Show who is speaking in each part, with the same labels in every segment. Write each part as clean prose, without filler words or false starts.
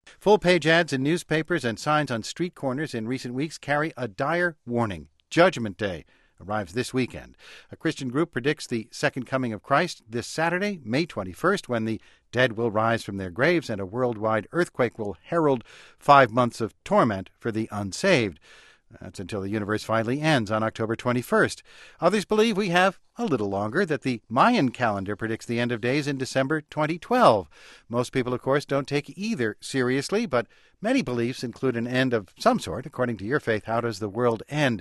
Speaker 1: Full-page ads in newspapers and signs on street corners in recent weeks carry a dire warning. Judgment Day arrives this weekend. A Christian group predicts the second coming of Christ this Saturday, May 21st, when the dead will rise from their graves and a worldwide earthquake will herald 5 months of torment for the unsaved. That's until the universe finally ends on October 21st. Others believe we have a little longer, that the Mayan calendar predicts the end of days in December 2012. Most people, of course, don't take either seriously, but many beliefs include an end of some sort. According to your faith, how does the world end?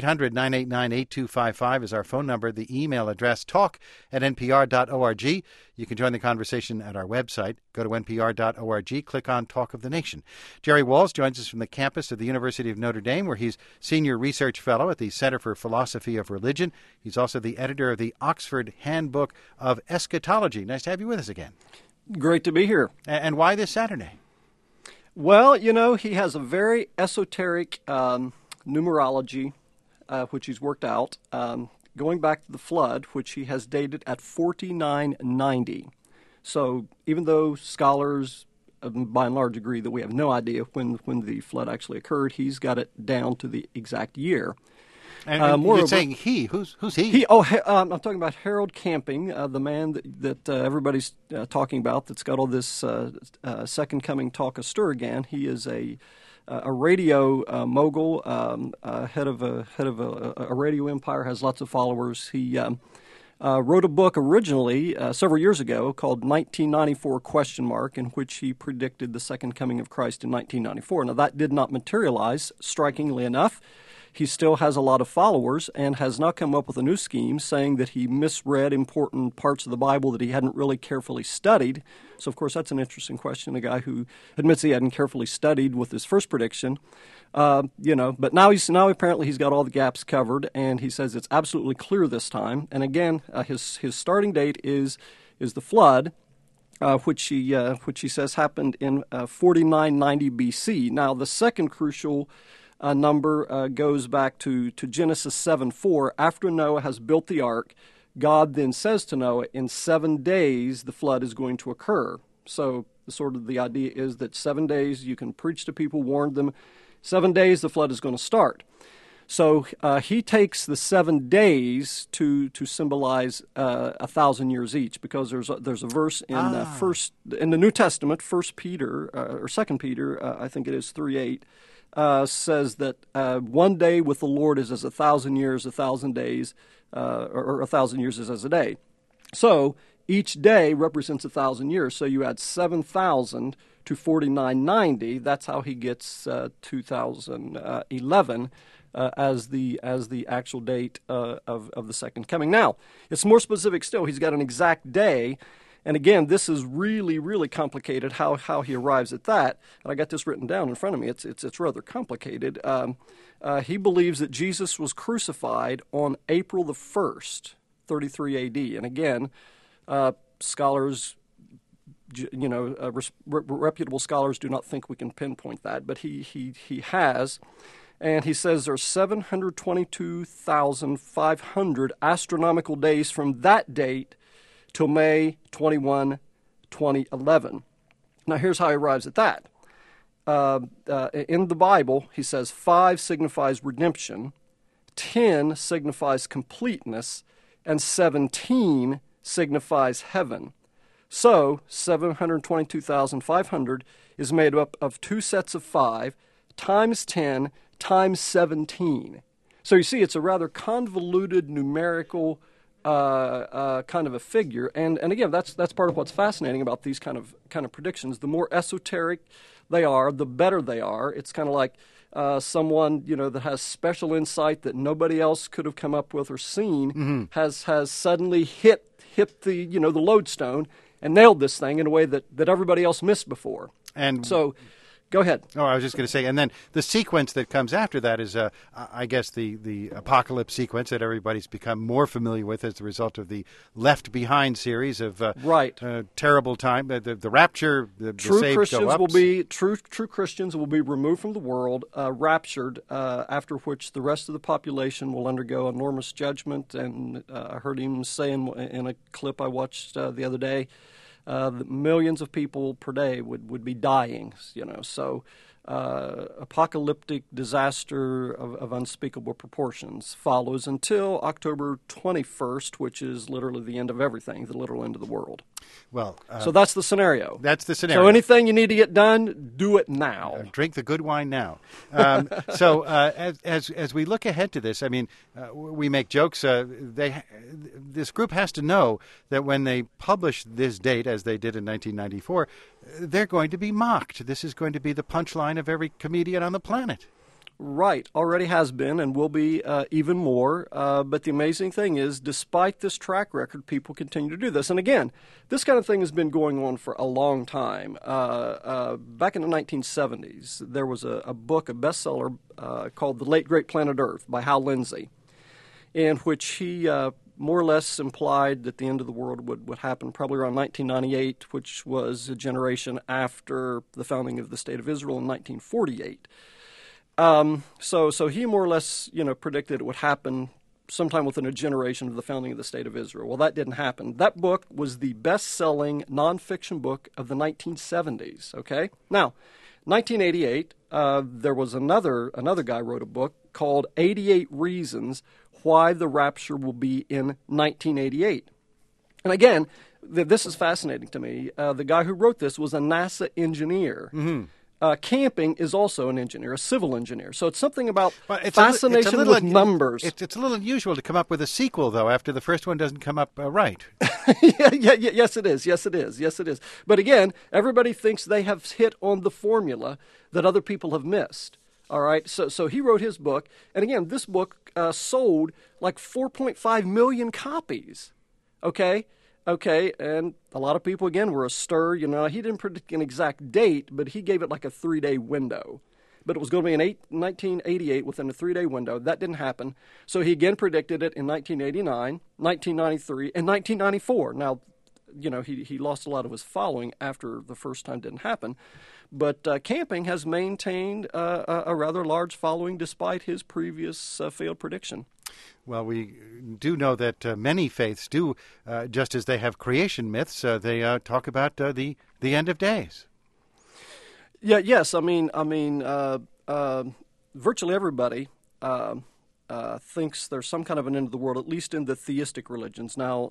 Speaker 1: 800-989-8255 is our phone number. The email address, talk@npr.org. You can join the conversation at our website. Go to npr.org, click on Talk of the Nation. Jerry Walls joins us from the campus of the University of Notre Dame, where he's Senior Research Fellow at the Center for Philosophy of Religion. He's also the editor of the Oxford Handbook of Eschatology. Nice to have you with us again.
Speaker 2: Great to be here.
Speaker 1: And why this Saturday?
Speaker 2: Well, he has a very esoteric numerology, which he's worked out, going back to the flood, which he has dated at 4990. So even though scholars, by and large, agree that we have no idea when the flood actually occurred, he's got it down to the exact year.
Speaker 1: And you're saying he. Who's he?
Speaker 2: I'm talking about Harold Camping, the man that everybody's talking about that's got all this Second Coming talk astir again. He is a radio mogul, head of a radio empire, has lots of followers. He wrote a book originally several years ago called 1994 ? In which he predicted the Second Coming of Christ in 1994. Now, that did not materialize, strikingly enough. He still has a lot of followers and has now come up with a new scheme saying that he misread important parts of the Bible that he hadn't really carefully studied. So, of course, that's an interesting question, a guy who admits he hadn't carefully studied with his first prediction. But now apparently he's got all the gaps covered, and he says it's absolutely clear this time. And again, his starting date is the flood, which he says happened in 4990 BC. Now, the second crucial number goes back to Genesis 7:4. After Noah has built the ark, God then says to Noah, in 7 days the flood is going to occur. So sort of the idea is that 7 days you can preach to people, warn them. 7 days the flood is going to start. So he takes the 7 days to symbolize 1,000 years each, because there's a verse in in the New Testament, 1 Peter or 2 Peter, I think it is 3:8. Says that 1 day with the Lord is as 1,000 years, 1,000 days, or 1,000 years is as a day. So each day represents 1,000 years. So you add 7,000 to 4990. That's how he gets 2011 as the actual date of the second coming. Now, it's more specific still. He's got an exact day. And again, this is really, really complicated how he arrives at that. And I got this written down in front of me. It's rather complicated. He believes that Jesus was crucified on April the 1st, 33 A.D. And again, scholars, reputable scholars do not think we can pinpoint that, but he has. And he says there's 722,500 astronomical days from that date till May 21, 2011. Now, here's how he arrives at that. In the Bible, he says 5 signifies redemption, 10 signifies completeness, and 17 signifies heaven. So, 722,500 is made up of 2 sets of 5 times 10 times 17. So you see, it's a rather convoluted numerical kind of a figure, and again, that's part of what's fascinating about these kind of predictions. The more esoteric they are, the better they are. It's kind of like someone that has special insight that nobody else could have come up with or seen has suddenly hit the the lodestone and nailed this thing in a way that everybody else missed before. And so. Go ahead.
Speaker 1: Oh, I was just going to say, and then the sequence that comes after that is, I guess, the apocalypse sequence that everybody's become more familiar with as a result of the Left Behind series of terrible time. The rapture, the saved
Speaker 2: Christians
Speaker 1: go up.
Speaker 2: Will be true Christians will be removed from the world, raptured, after which the rest of the population will undergo enormous judgment. And I heard him say in a clip I watched the other day, millions of people per day would be dying. So apocalyptic disaster of unspeakable proportions follows until October 21st, which is literally the end of everything, the literal end of the world.
Speaker 1: Well,
Speaker 2: so that's the scenario.
Speaker 1: That's the scenario.
Speaker 2: So anything you need to get done, do it now.
Speaker 1: Drink the good wine now. As we look ahead to this, I mean, we make jokes. This group has to know that when they publish this date, as they did in 1994, they're going to be mocked. This is going to be the punchline of every comedian on the planet.
Speaker 2: Right, already has been and will be even more. But the amazing thing is, despite this track record, people continue to do this. And again, this kind of thing has been going on for a long time. Back in the 1970s, there was a book, a bestseller called The Late Great Planet Earth by Hal Lindsey, in which he more or less implied that the end of the world would happen probably around 1998, which was a generation after the founding of the State of Israel in 1948. So he more or less, predicted it would happen sometime within a generation of the founding of the State of Israel. Well, that didn't happen. That book was the best-selling nonfiction book of the 1970s, okay? Now, 1988, there was another guy wrote a book called 88 Reasons Why the Rapture Will Be in 1988. And again, this is fascinating to me. The guy who wrote this was a NASA engineer. Mm-hmm. Camping is also an engineer, a civil engineer. So it's something about fascination with numbers.
Speaker 1: It's a little unusual to come up with a sequel, though, after the first one doesn't come up right.
Speaker 2: Yes, it is. But again, everybody thinks they have hit on the formula that other people have missed. All right, so he wrote his book, and again, this book sold like 4.5 million copies. Okay, and a lot of people, again, were astir. He didn't predict an exact date, but he gave it like a 3-day window. But it was going to be in 1988 within a 3-day window. That didn't happen. So he again predicted it in 1989, 1993, and 1994. Now, he lost a lot of his following after the first time didn't happen. But Camping has maintained a rather large following despite his previous failed prediction.
Speaker 1: Well, we do know that many faiths do, just as they have creation myths, they talk about the end of days.
Speaker 2: Yeah. Yes. I mean, virtually everybody thinks there's some kind of an end of the world, at least in the theistic religions. Now,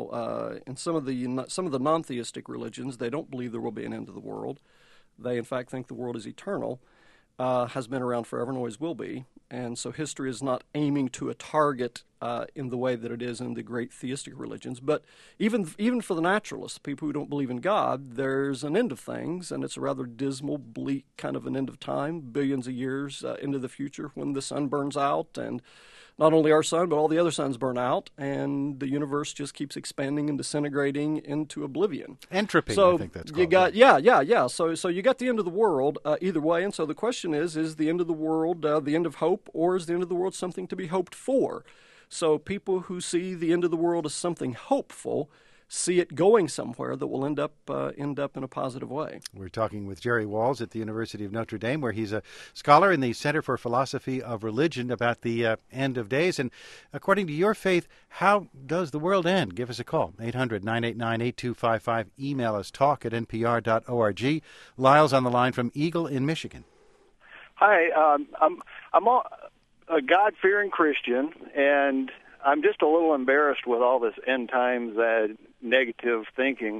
Speaker 2: in some of the non-theistic religions, they don't believe there will be an end of the world. They, in fact, think the world is eternal, has been around forever and always will be. And so history is not aiming to a target in the way that it is in the great theistic religions. But even for the naturalists, people who don't believe in God, there's an end of things, and it's a rather dismal, bleak kind of an end of time, billions of years into the future when the sun burns out, and not only our sun, but all the other suns burn out, and the universe just keeps expanding and disintegrating into oblivion.
Speaker 1: Entropy,
Speaker 2: so
Speaker 1: I think that's called.
Speaker 2: You got, yeah. So you got the end of the world either way, and so the question is the end of the world the end of hope, or is the end of the world something to be hoped for? So people who see the end of the world as something hopeful see it going somewhere that will end up in a positive way.
Speaker 1: We're talking with Jerry Walls at the University of Notre Dame, where he's a scholar in the Center for Philosophy of Religion about the end of days. And according to your faith, how does the world end? Give us a call, 800-989-8255. Email us, talk@npr.org. Lyle's on the line from Eagle in Michigan.
Speaker 3: Hi, I'm a God-fearing Christian, and I'm just a little embarrassed with all this end times negative thinking.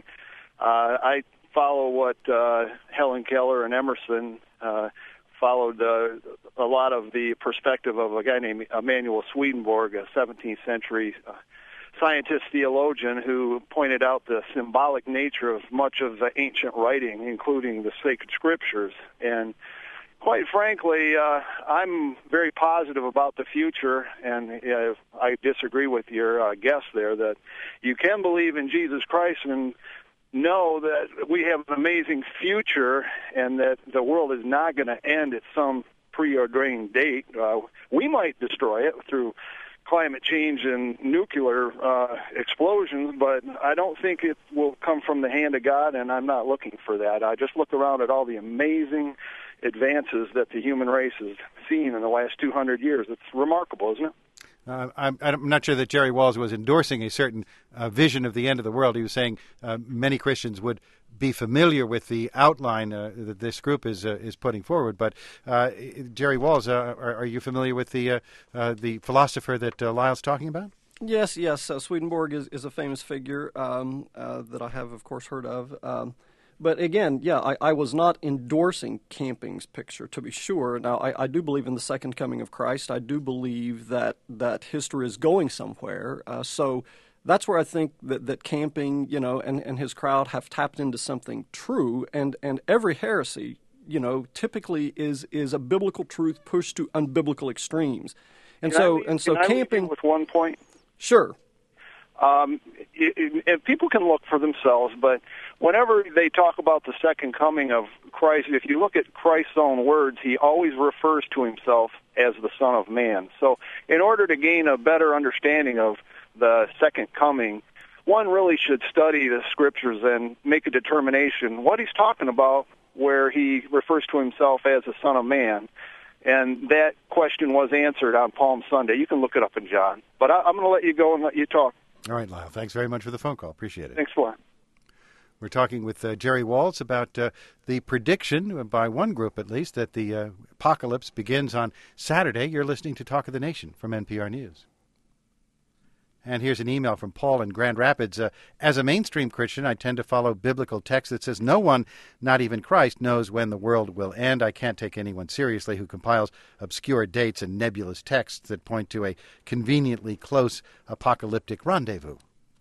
Speaker 3: I follow what Helen Keller and Emerson followed a lot of the perspective of a guy named Emanuel Swedenborg, a 17th century scientist theologian who pointed out the symbolic nature of much of the ancient writing, including the sacred scriptures. And quite frankly, I'm very positive about the future, and I disagree with your guest there that you can believe in Jesus Christ and know that we have an amazing future and that the world is not going to end at some preordained date. We might destroy it through climate change and nuclear explosions, but I don't think it will come from the hand of God, and I'm not looking for that. I just look around at all the amazing advances that the human race has seen in the last 200 years. It's remarkable, isn't it?
Speaker 1: I'm not sure that Jerry Walls was endorsing a certain vision of the end of the world. He was saying many Christians would be familiar with the outline that this group is putting forward. But Jerry Walls, are you familiar with the philosopher that Lyle's talking about?
Speaker 2: Yes. Swedenborg is a famous figure that I have, of course, heard of. But again, I was not endorsing Camping's picture, to be sure. Now, I do believe in the second coming of Christ. I do believe that history is going somewhere. So that's where I think that Camping, and his crowd have tapped into something true. And every heresy, typically is a biblical truth pushed to unbiblical extremes. And so Camping,
Speaker 3: with one point.
Speaker 2: Sure.
Speaker 3: People can look for themselves, but whenever they talk about the second coming of Christ, if you look at Christ's own words, he always refers to himself as the Son of Man. So in order to gain a better understanding of the second coming, one really should study the scriptures and make a determination what he's talking about where he refers to himself as the Son of Man. And that question was answered on Palm Sunday. You can look it up in John. But I'm going to let you go and let you talk.
Speaker 1: All right, Lyle. Thanks very much for the phone call. Appreciate it.
Speaker 3: Thanks a lot.
Speaker 1: We're talking with Jerry Walls about the prediction, by one group at least, that the apocalypse begins on Saturday. You're listening to Talk of the Nation from NPR News. And here's an email from Paul in Grand Rapids. As a mainstream Christian, I tend to follow biblical text that says no one, not even Christ, knows when the world will end. I can't take anyone seriously who compiles obscure dates and nebulous texts that point to a conveniently close apocalyptic rendezvous.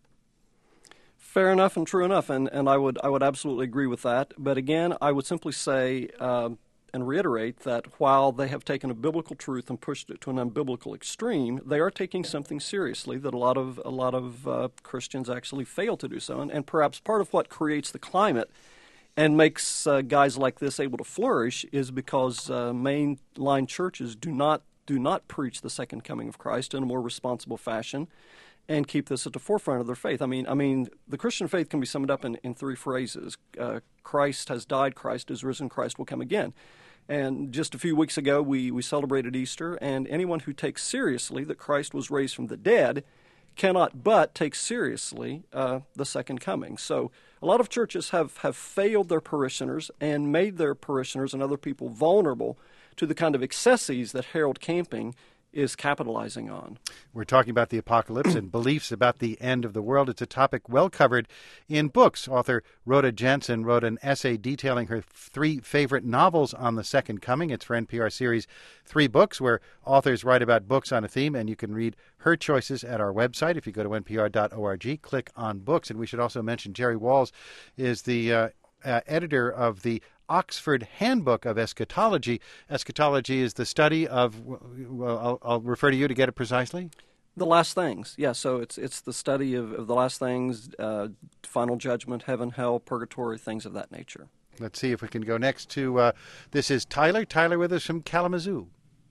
Speaker 2: Fair enough and true enough, and I would absolutely agree with that. But again, I would simply say and reiterate that while they have taken a biblical truth and pushed it to an unbiblical extreme, they are taking something seriously that a lot of Christians actually fail to do so. And perhaps part of what creates the climate and makes guys like this able to flourish is because mainline churches do not preach the second coming of Christ in a more responsible fashion and keep this at the forefront of their faith. I mean, the Christian faith can be summed up in three phrases. Christ has died, Christ is risen, Christ will come again. And just a few weeks ago, we celebrated Easter, and anyone who takes seriously that Christ was raised from the dead cannot but take seriously the second coming. So a lot of churches have failed their parishioners and made their parishioners and other people vulnerable to the kind of excesses that Harold Camping is capitalizing on.
Speaker 1: We're talking about the apocalypse and beliefs about the end of the world. It's a topic well covered in books. Author Rhoda Jensen wrote an essay detailing her 3 favorite novels on the second coming. It's for NPR series 3 books, where authors write about books on a theme, and you can read her choices at our website. If you go to npr.org, click on books. And we should also mention Jerry Walls is the editor of the Oxford Handbook of Eschatology. Eschatology is the study of, well, I'll refer to you to get it precisely.
Speaker 2: The last things, yeah. So it's the study of the last things, final judgment, heaven, hell, purgatory, things of that nature.
Speaker 1: Let's see if we can go next to, this is Tyler. Tyler with us from Kalamazoo.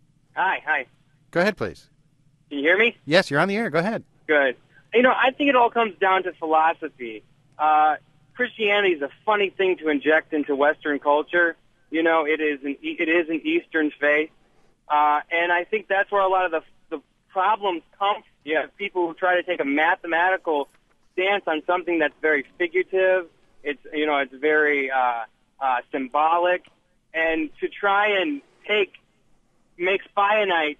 Speaker 4: Hi.
Speaker 1: Go ahead, please.
Speaker 4: Can you hear me?
Speaker 1: Yes, you're on the air. Go ahead.
Speaker 4: Good. I think it all comes down to philosophy. Christianity is a funny thing to inject into Western culture. It is an Eastern faith, and I think that's where a lot of the problems come. You have people who try to take a mathematical stance on something that's very figurative. It's very symbolic, and to try and make finite,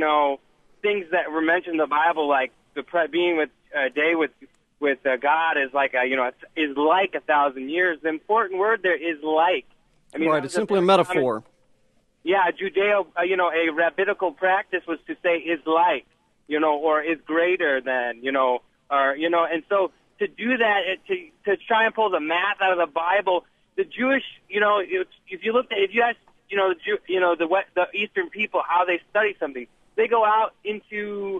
Speaker 4: things that were mentioned in the Bible, like being with a day with God is like is like 1,000 years. The important word there is like.
Speaker 2: Right, it's simply a metaphor.
Speaker 4: Judeo, a rabbinical practice was to say is like, or is greater than, and so to do that, to try and pull the math out of the Bible, the Jewish, if you ask, the Eastern people how they study something, they go out into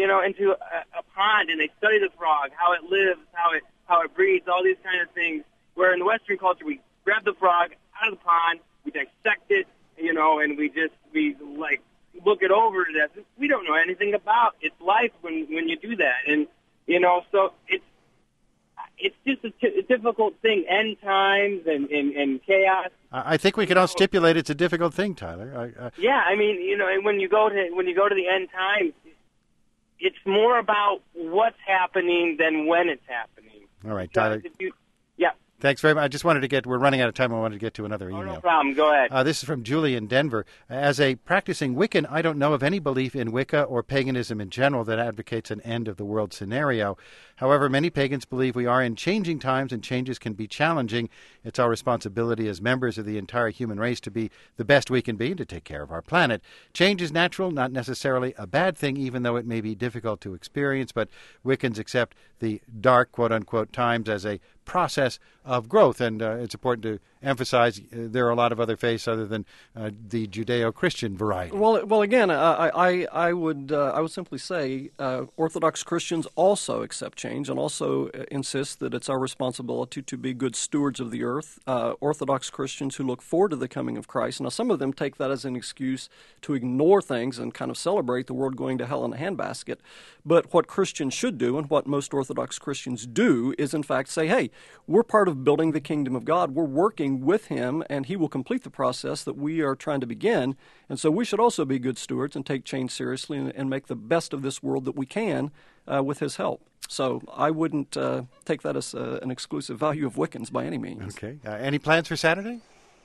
Speaker 4: a pond and they study the frog, how it lives, how it breathes, all these kind of things. Where in the Western culture, we grab the frog out of the pond, we dissect it, and we look it over as if we don't know anything about its life when you do that. And so it's just a difficult thing. End times and chaos.
Speaker 1: I think we can all stipulate it's a difficult thing, Tyler.
Speaker 4: And when you go to the end times, it's more about what's happening than when it's happening.
Speaker 1: All right, Tyler.
Speaker 4: Yeah.
Speaker 1: Thanks very much. I just wanted to we're running out of time. I wanted to get to another email.
Speaker 4: No problem. Go ahead.
Speaker 1: This is from Julie in Denver. As a practicing Wiccan, I don't know of any belief in Wicca or paganism in general that advocates an end of the world scenario. However, many pagans believe we are in changing times and changes can be challenging. It's our responsibility as members of the entire human race to be the best we can be and to take care of our planet. Change is natural, not necessarily a bad thing, even though it may be difficult to experience, but Wiccans accept the dark, quote-unquote, times as a process of growth, and it's important to emphasize there are a lot of other faiths other than the Judeo-Christian variety.
Speaker 2: Well, again, I would simply say Orthodox Christians also accept change and also insist that it's our responsibility to be good stewards of the earth. Orthodox Christians who look forward to the coming of Christ. Now, some of them take that as an excuse to ignore things and kind of celebrate the world going to hell in a handbasket. But what Christians should do, and what most Orthodox Christians do, is in fact say, hey, we're part of building the kingdom of God. We're working with Him, and He will complete the process that we are trying to begin. And so we should also be good stewards and take change seriously and make the best of this world that we can with His help. So I wouldn't take that as an exclusive value of Wiccans by any means.
Speaker 1: Okay. Any plans for Saturday?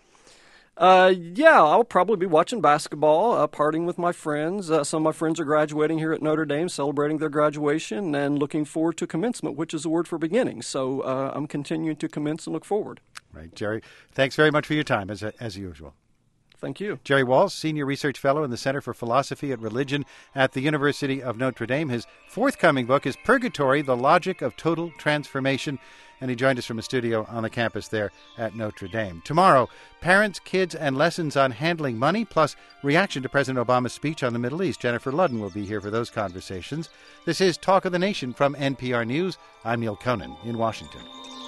Speaker 2: Yeah, I'll probably be watching basketball, partying with my friends. Some of my friends are graduating here at Notre Dame, celebrating their graduation, and looking forward to commencement, which is a word for beginning. So I'm continuing to commence and look forward.
Speaker 1: Right, Jerry. Thanks very much for your time, as usual.
Speaker 2: Thank you.
Speaker 1: Jerry Walls, Senior Research Fellow in the Center for Philosophy and Religion at the University of Notre Dame. His forthcoming book is Purgatory, The Logic of Total Transformation, and he joined us from a studio on the campus there at Notre Dame. Tomorrow, parents, kids, and lessons on handling money, plus reaction to President Obama's speech on the Middle East. Jennifer Ludden will be here for those conversations. This is Talk of the Nation from NPR News. I'm Neil Conan in Washington.